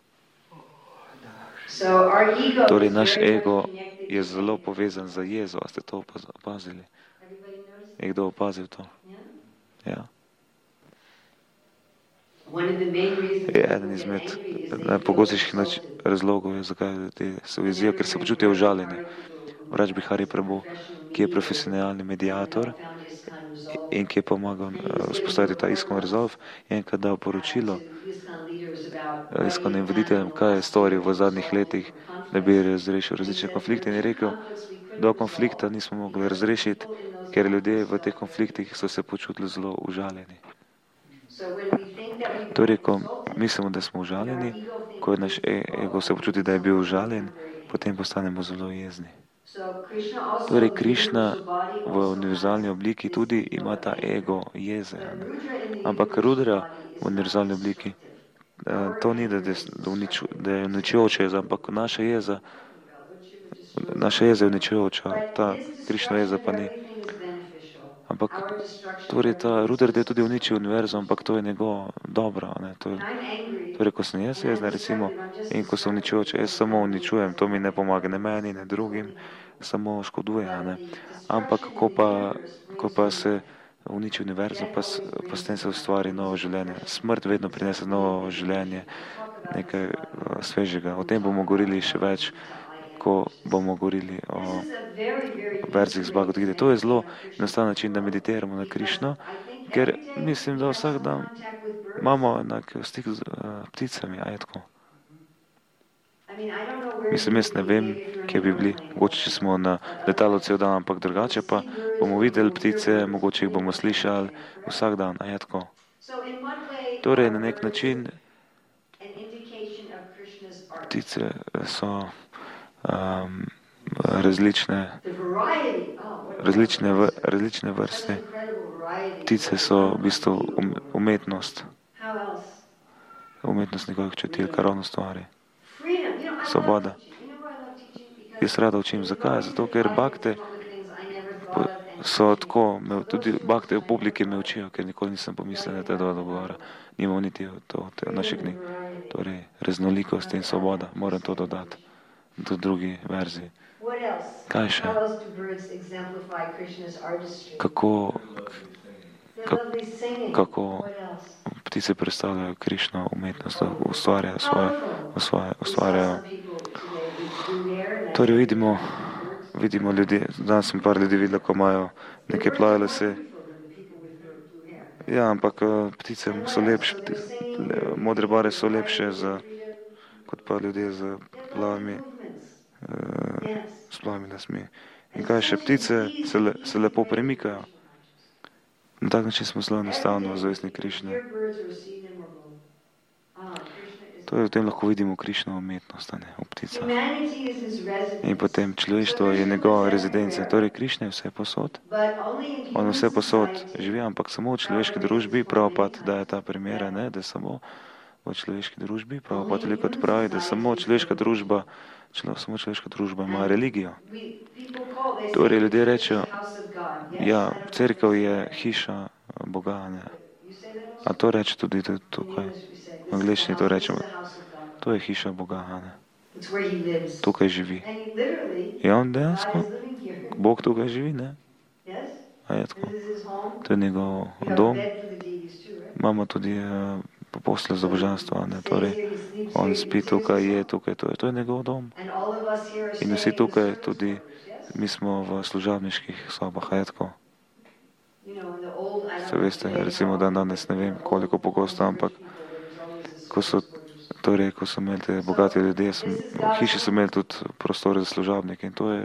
Speaker 1: Torej, naš ego je zelo povezan z jezo. A ste to opazili? Je kdo opazil to? Ja. Je eden izmed najpogostejših razlogov, je, zakaj te se ujezijo, ker se počutijo užaljeni. Vrač Bihari Prabhu, ki je profesionalni mediator in ki je pomagal vzpostaviti ta Iskon Resolve, je enkrat dal poročilo iskonim voditeljem, kaj je storil v zadnjih letih, da bi razrešil različne konflikte, in je rekel, do konflikta nismo mogli razrešiti, ker ljudje v teh konfliktih so se počutili zelo užaljeni. Torej, ko mislimo, da smo užaljeni, ko naš ego se počuti, da je bil užaljen, potem postanemo zelo jezni. Torej, Krišna v univerzalni obliki tudi ima ta ego jeze. Ne? Ampak Rudra v univerzalni obliki, to ni, da, da je uničujoča jeza, ampak naša jeza, naša jeza je uničujoča, ta Krišna jeza pa ni. Ampak torej ta Rudra je tudi uničil univerzo, ampak to je njegovo dobro. Ne? To je, torej, ko sem jaz jezna, recimo, in ko sem uničujoča, jaz samo uničujem, to mi ne pomaga ne meni, ne drugim, samo škoduje. Ne? Ampak ko pa, ko pa se uniči univerzo, pa, pa s tem se ustvari novo življenje. Smrt vedno prinese novo življenje, nekaj uh, svežega. O tem bomo govorili še več, ko bomo govorili o verzih z Bhagavad Gite. To je zelo enostaven način, da meditiramo na Krišno, ker mislim, da vsak dan imamo enak stik z uh, pticami, a je tako. Mislim, jaz ne vem, kje bi bili. Mogoče, če smo na letalu cel dan, ampak drugače pa bomo videli ptice, mogoče jih bomo slišali vsak dan, a je tako. Torej, na nek način ptice so um, različne, različne, v, različne vrste. Ptice so v bistvu um, umetnost, umetnost njegovih čutil, kar ravno stvari. Svoboda. Jaz rada učim. Zakaj? Zato, ker bakte so tako, me, tudi bakte v publiki me učijo, ker nikoli nisem pomislil, da je to dogovora. Nimamo niti to v naši knjigi. Torej, raznolikost in svoboda. Moram to dodati do drugi verziji. Kaj še? Kako, kako ptice predstavljajo Krišno umetnost, da ustvarjajo svoje, svoje, ustvarjajo. Torej vidimo, vidimo ljudi, danes sem par ljudi videla, ko imajo neke plave lase. Ja, ampak ptice so lepše, modre barve so lepše za, kot pa ljudje z plavimi, uh, s plavimi lasmi. In kaj še, ptice se, le, se lepo premikajo. Na tak način smo zelo enostavno zavestni Krišne. To je v tem lahko vidimo Krišno umetnost, ne, v pticah. In potem človeštvo je njegova rezidenca. Torej Krišna je vse posod. On vse posod živi, ampak samo v človeški družbi, Prabhupada daje ta primera, ne, da samo v človeški družbi, Prabhupada veliko pravi, da samo človeška družba, člo, samo človeška družba ima religijo. Torej ljudje rečejo, ja, cerkev je hiša Boga, ne. A to reče tudi tukaj. V angleščini to rečemo. To je hiša Boga, ne. Tukaj živi. Je on dejansko? Bog tukaj živi, ne? A je tako? To je njegov dom. Imamo tudi uh, posle za božanstvo, ne? Torej, on spi tukaj, je tukaj, to je, to je njegov dom. In vsi tukaj tudi, mi smo v služabniških sobah, a je tako? Se veste, recimo dan danes ne vem, koliko pogosto, ampak ko so, torej, ko so imeli te bogati ljudje, sem, v hiši so imeli tudi prostore za služabnike in to je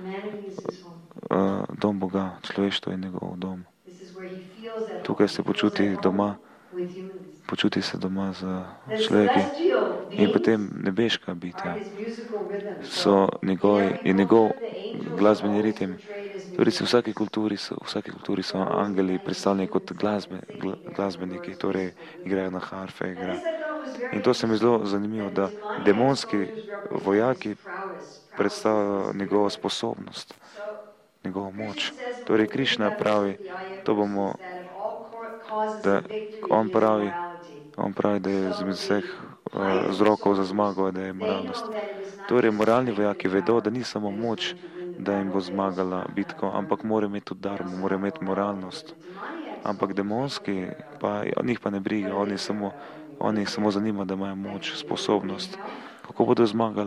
Speaker 1: uh, dom Boga, človeštvo je njegov dom. Tukaj se počuti doma, počuti se doma z človeki in potem nebeška bitja so njegovi, je njegov glasbeni ritem. Torej, v vsaki kulturi so, v vsaki kulturi so angeli predstavljeni kot glasbe, gla, glasbeniki, torej igrajo na harfe, igrajo. In to se mi zelo zanimivo, da demonski vojaki predstavljajo njegovo sposobnost, njegovo moč. Torej, Krišna pravi, to bomo, da on pravi, on pravi, da je z vseh uh, vzrokov za zmago, da je moralnost. Torej, moralni vojaki vedo, da ni samo moč, da jim bo zmagala bitko, ampak mora imeti tudi darmo, mora imeti moralnost. Ampak demonski, pa njih pa ne briga, oni samo, oni samo zanima, da imajo moč, sposobnost. Kako bodo zmagali?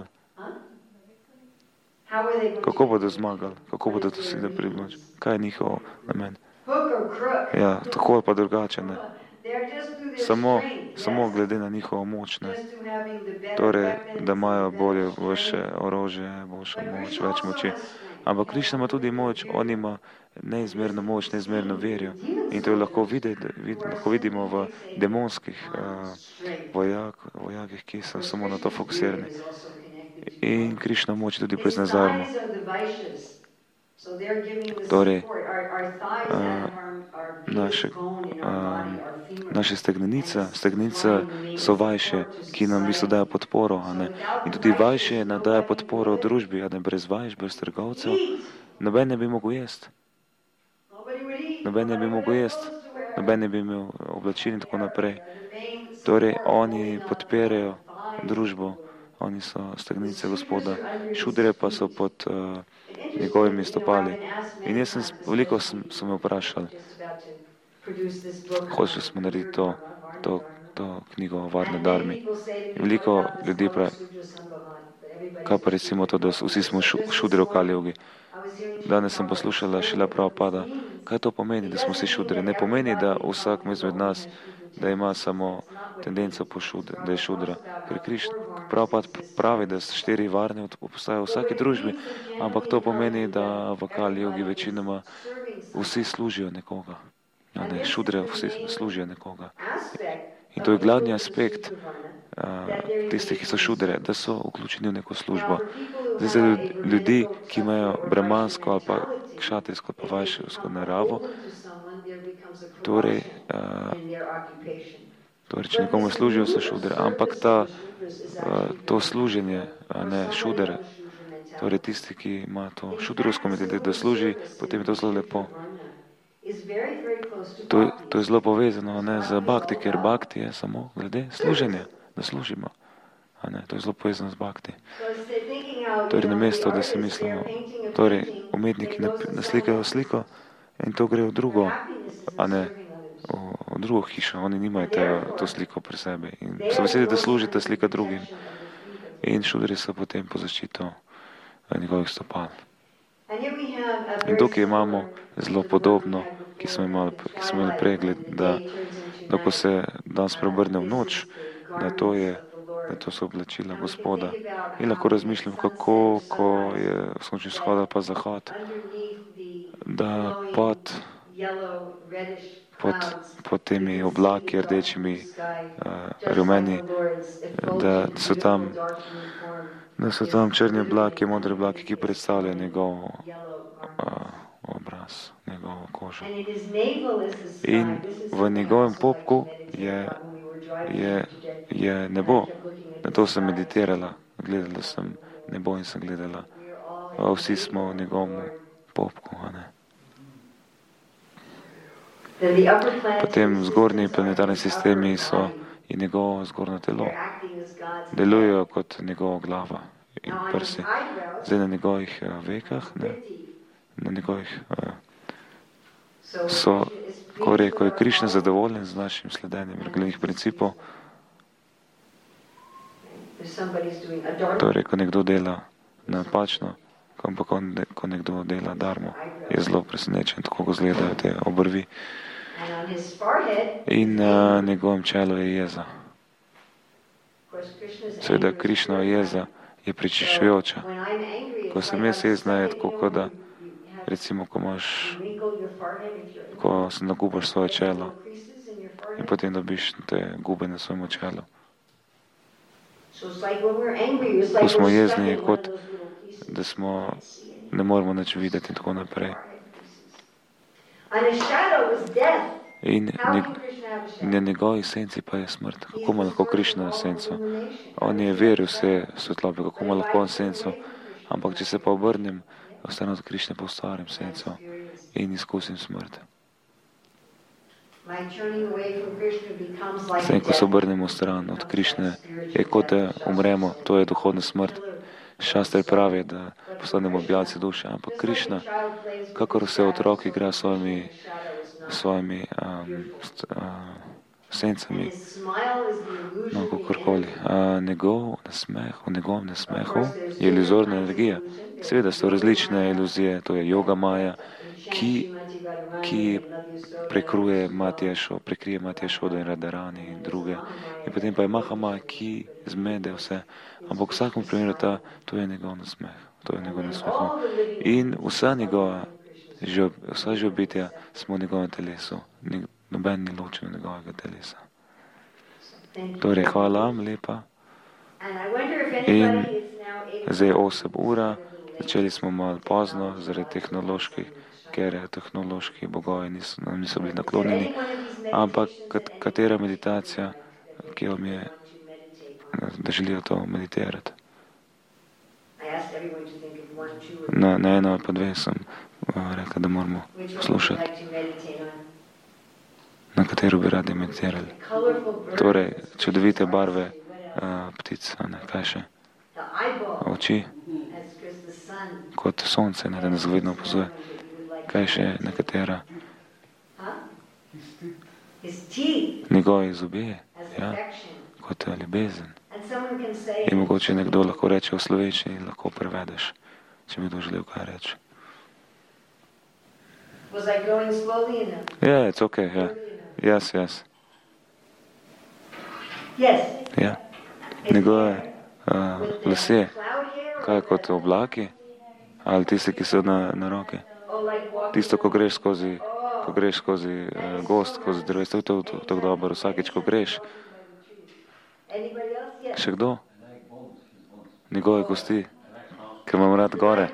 Speaker 1: Kako bodo zmagali? Kako bodo dosegli približ? Kaj je njihov namen? Ja, tako ali pa drugače, ne. Samo, samo glede na njihovo moč, ne. Torej, da imajo bolje, boljše orožje, boljšo moč, več moči. Ampak Krišna ima tudi moč, on ima neizmerno moč, neizmerno verjo. In to je lahko videti, vid, lahko vidimo v demonskih uh, vojak, vojakih, ki so samo na to fokusirani. In Krišna moč tudi priznazarmo. Torej, uh, naše, uh, naše stegnenica, stegnenica so vajše, ki nam v bistvu dajo podporo, a ne. In tudi vajše nam dajo podporo v družbi, a ne, brez vajš, brez trgovcev, noben ne bi mogel jesti. Noben ne bi mogel jesti, noben ne bi imel oblačil in tako naprej. Torej, oni podpirajo družbo, oni so stegnenice Gospoda, šudre pa so pod uh, njegovimi stopali. In jaz sem, veliko sem, sem me vprašal, hočeli smo narediti to, to, to knjigo o Varne Darmi. In veliko ljudi pravi, kaj pa recimo to, da vsi smo šudre v Kali-jugi. Danes sem poslušala Šrila Prabhupada, kaj to pomeni, da smo vsi šudre. Ne pomeni, da vsak izmed nas, da ima samo tendenco po šudre, da je šudra. Ker Krišna Prabhupada pravi, da so štiri varne obstajajo v vsaki družbi, ampak to pomeni, da v Kali-jugi večinoma vsi služijo nekoga. Ja, ne, šudre vsi služijo nekoga. In to je glavni aspekt uh, tistih, ki so šudre, da so vključeni v neko službo. Zdaj za ljudi, ki imajo brahmansko ali pa kšatrijsko ali pa vajševsko naravo, torej, uh, torej, če nekomu služijo, so šudre. Ampak ta, uh, to služenje, uh, ne šudre, torej tisti, ki ima to šudrovsko mentaliteto, da služi, potem je to zelo lepo. To, to je zelo povezano, ne, z bhakti, ker bhakti je samo glede služenja, da služimo. A ne, to je zelo povezano z bhakti. Torej, na mesto, da se mislimo, torej, umetniki naslikajo sliko in to gre v drugo, a ne v, v v drugo hišo, oni nimajo tega, to sliko pri sebi. In so veseli, da služi ta slika drugim. In šuderji so potem po zaščito njegovih stopal. In tukaj imamo zelo podobno, ki smo imeli, ki smo imeli pregled, da, da ko se dan spreobrne v noč, da to, je, da to so oblačila Gospoda. In lahko razmišljam, kako, ko je sončni vzhod ali pa zahod, da pod, pod, pod temi oblaki rdečimi, uh, rumeni, da so tam da so tam črni oblaki, modri oblaki, ki predstavljajo njegov uh, obraz, njegovo kožo. In v njegovem popku je, je, je nebo. Na to sem meditirala, gledala sem nebo in sem gledala. Vsi smo v njegovem popku, a ne. Potem zgornji planetarni sistemi so in njegovo zgornjo telo. Delujejo kot njegova glava in prsi. Zdaj na njegovih uh, vekah, ne, na njegovih uh, so, ko je, ko je Krišna zadovoljen z našim sledenjem glavnih principov, torej, ko nekdo dela napačno, ampak ko nekdo dela darmo, je zelo presenečen, tako ko izgledajo te obrvi. In na uh, njegovem čelu je jeza. Seveda, Krišnova jeza je prečiščujoča. Ko sem jaz jezna, je tako, kot da, recimo, ko imaš, ko se nagubaš svoje čelo in potem dobiš te gube na svojem čelu. Ko smo jezni, je kot, da smo, ne moremo nič videti in tako naprej. In na njegovi senci pa je smrt. Kako ima lahko Krišna senco? On je veril vse svetlobe, kako ima lahko on senco. Ampak če se pa obrnem, ostane od Krišne pa ustvarim senco in izkusim smrt. Zdaj, ko se obrnemo stran od Krišne, je kot da umremo, to je duhovna smrt. Šastre pravi, da postanemo objavci duše, ampak Krišna, kakor vse otrok igra s svojimi, svojimi um, st, uh, sencami, no, kakorkoli. Uh, njegov nasmeh, v njegovem nasmehu je iluzorna energija. Seveda so različne iluzije, to je yoga maja, ki, ki prekruje Matiješo, prekrije Matiješodo in Radarani in druge. In potem pa je Mahama, ki zmede vse. Ampak v vsakem primeru ta, to je njegov nasmeh. To je njegov nasmeh. In vsa njegova, vsa živobitja smo v njegovem telesu. Noben ni ločen od njegovega telesa. Torej, hvala vam lepa. In zdaj je osem ura. Začeli smo malo pozno, zaradi tehnoloških, ker tehnološki bogovi niso, niso bili naklonjeni. Ampak katera meditacija, ki vam je, da želijo to meditirati? Na, na eno pa dve sem rekla, da moramo poslušati. Na katero bi radi meditirali? Torej, čudovite barve uh, ptic, a ne, kaj še? Oči, kot sonce, ne, da nas vedno opazuje. Kaj še nekatera? Njegovi zobje, ja, kot ljubezen. In mogoče nekdo lahko reče v slovenščini, lahko prevedeš, če mi kdo želel kaj reči. Yeah, it's okay, yeah. Yes, yes. Ja. Njegove uh, lase, kaj kot oblaki, ali tisti, ki so na, na roke. Tisto, ko greš skozi, ko greš skozi uh, gost, skozi drevesto, to je tako dobro, vsakeč, ko greš. Še kdo? Njegove kosti, ker imam rad gore.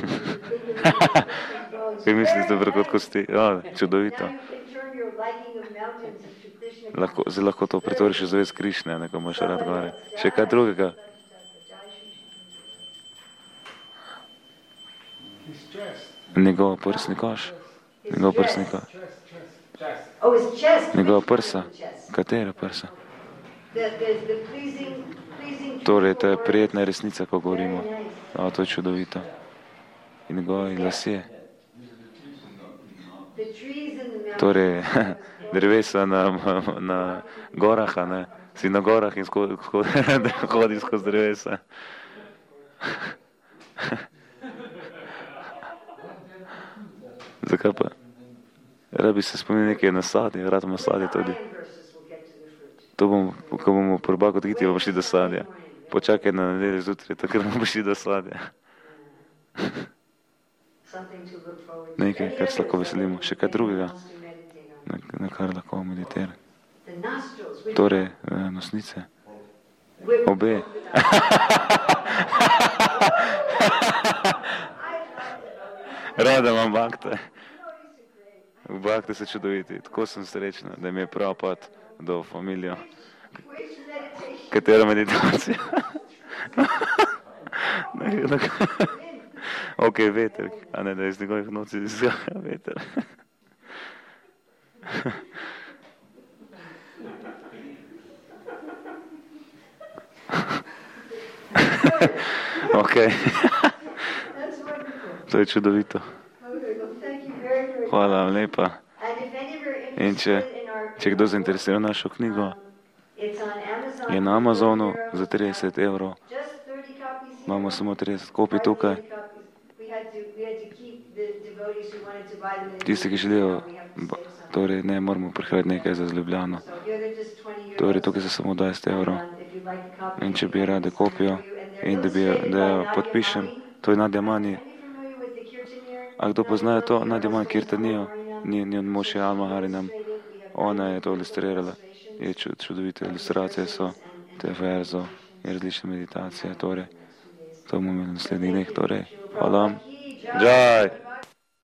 Speaker 1: Kaj misliš, dobro kot kosti? Ja, čudovito. Lahko, zdaj lahko to pretvoriš v zavest Krišne, neko imaš rad gore. Še kaj drugega? Njegov prsni koš. Njegov prsni koš. Njegova prsa. Katera prsa? Torej, to je prijetna resnica, ko govorimo. O, to je čudovito. In njegovi lasje. Torej, drevesa na, na gorah, a ne. Si na gorah in sko, sko, hodi skozi drevesa. Zakaj pa? Rad bi se spomenil nekaj na sadje, rad ima sadje tudi. To bomo, ko bomo po Robaku Giti, bomo šli do sadja. Počakaj na nedeljo zjutraj, takrat bomo šli do sadja. Nekaj, kar se lahko veselimo. Še kaj drugega, na, na kar lahko meditira. Torej, nosnice. Obe. Rada imam bakte. Bakte so čudoviti. Tako sem srečna, da mi je prav pot do familijo. Katera meditacija? Ok, veter. A ne, da iz njegovih noci izgaja veter. Ok. To je čudovito. Hvala vam lepa. In če, če kdo zainteresira našo knjigo, je na Amazonu za trideset evrov. Imamo samo trideset kopij tukaj. Tisti, ki želijo, torej ne moramo prihajati nekaj za Ljubljano. Torej tukaj so samo dvajset evrov. In če bi rade kopijo in da, bi, da jo podpišem, to je Nadja Mani. A kdo poznajo to? Nadja Mani Kirtanijo, njen mož je Alma Harinam. Ona je to ilustrirala. Je čudovite ilustracije so, te verzo in različne meditacije. Torej, to bomo imeli naslednjih dneh. Torej, hvala vam. Džaj!